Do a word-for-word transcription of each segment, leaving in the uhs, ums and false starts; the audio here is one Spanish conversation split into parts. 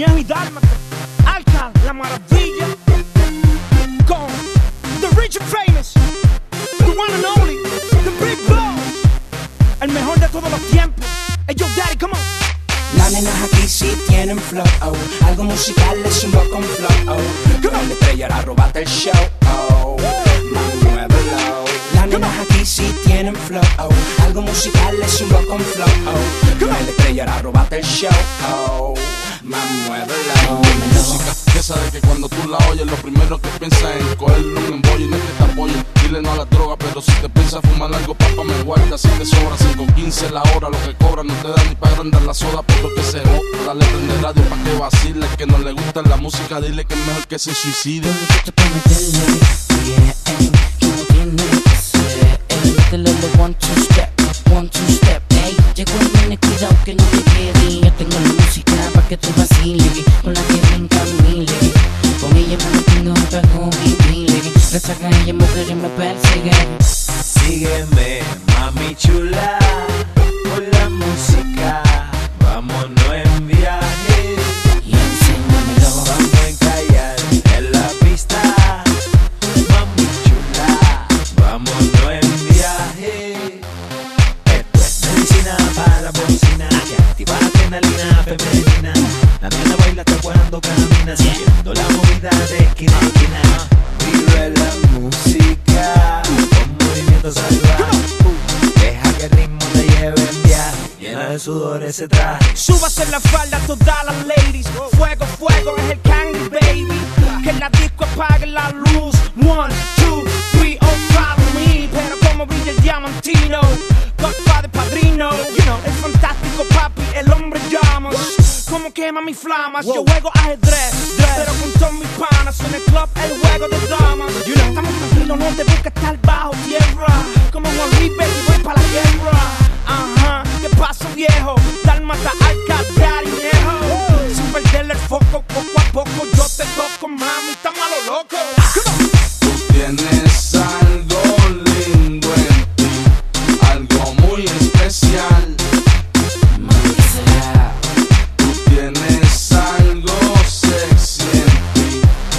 Ñejo y Dálmata, Alcal, La Maravilla, con The Rich and Famous, the one and only, the Big Boss, el mejor de todos los tiempos. Hey, yo, Daddy, come on. Las nenas aquí sí tienen flow, oh. Algo musical es un con flow, oh. Como la estrella a robarte el show, oh. Mami, muévelo. Las nenas aquí sí tienen flow, oh. Algo musical es un con flow, oh. Como la estrella a robarte el show, oh. Mami, muévelo. Música que sabe que cuando tú la oyes, lo primero que piensas es cogerle un embollo y no es que te apoye. Dile no a la droga, pero si te piensas fumar algo, papá, me guarda. Si te sobra cinco quince la hora, lo que cobra no te da ni para agrandar la soda, pero que se joda. Dale, prende radio pa' que vacile. Que no le gusta la música, dile que es mejor que se suicide. Yo te prometerle, yeah, ey, que no tiene que ser, ey, dale le one two step, one two step, ey. Llegó el nene, cuidado que no te quede. Yo tengo la música pa' que tú vaciles, con la que brinca mile. Con ella me mantengo, me pego y mile. Resaca ella, mujer y me persigue. Sígueme, mami chula, con la música, vámonos en viaje. Y enséñamelo. Vamos a encallar en la pista, mami chula, vámonos en viaje. Esto es medicina para la bocina, que activa la adrenalina femenina. La nena baila hasta cuando camina, siguiendo la movida de esquina a esquina. Vive la música con movimiento salvaje. Deja que el ritmo te lleve en viaje, llena de sudor ese traje. Súbase la falda a todas las ladies. Fuego, fuego es el candy, baby. Que en la disco apague la luz. One, two, three, oh, follow me. Pero como brilla el diamantino, Godfather, padrino, you know, el fantástico papi, el hombre llamas. Como quema mis flamas, yo juego ajedrez, pero con todos mis panas. En el club el juego de damas, you know, estamos tranquilos, no te busques estar bajo tierra. Como Juan River y voy pa' la guerra. Ajá, ¿qué pasa, viejo? Dálmata, Alcal, Daddy, viejo. Sin perderle el foco, poco a poco yo te toco, mami, estamos a lo loco. Tú tienes algo lindo en ti, algo muy especial. Mami, será. Tú tienes algo sexy en ti,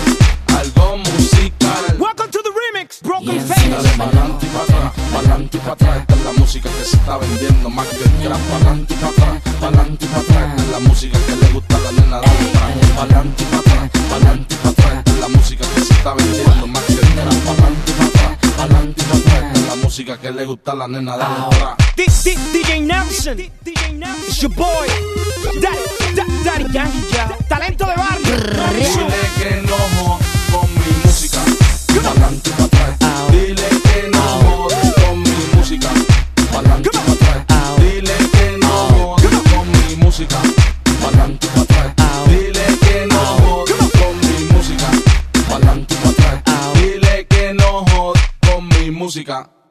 algo musical. Welcome to the remix, Broken Yeah, Face. Dale pa'lante y pa' atrás, pa'lante y pa' atrás. Esta es la música que se está vendiendo más que el crap. Pa'lante y pa' atrás, pa'lante y pa' atrás. Esta es la música que le gusta a la nena de atrás. Pa'lante y pa' atrás, pa'lante y pa' atrás. Esta es la música que se está vendiendo más que el crap. Pa'lante y pa' atrás, pa'lante y pa' atrás. Esta es la música que le gusta a la nena de atrás. D J Nelson, it's your boy, Daddy, da, Daddy Yankee, ya. Talento de barrio. Dile que no jodas con mi música. Pa'lante y pa' atrás. Dile que no jodas con mi música. Pa'lante y pa' atrás. Dile que no jodas con mi música. Pa'lante y pa' atrás. Dile que no jodas con mi música. Pa'lante y pa' atrás. Dile que no jodas con mi música.